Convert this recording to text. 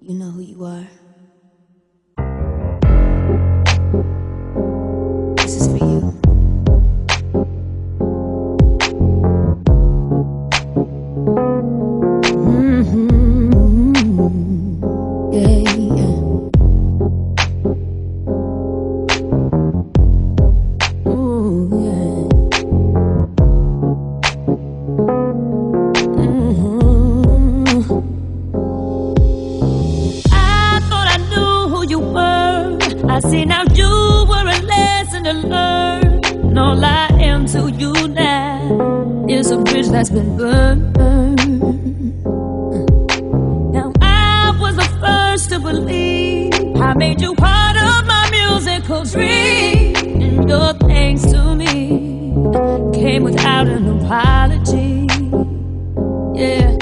You know who you are. This is for you. Yeah, yeah. Ooh, yeah. I thought I knew who you were. I see now you were a lesson to learn. And all I am to you now is a bridge that's been burned. Now I was the first to believe I made you part of my musical dream. And your thanks to me came without an apology. Yeah.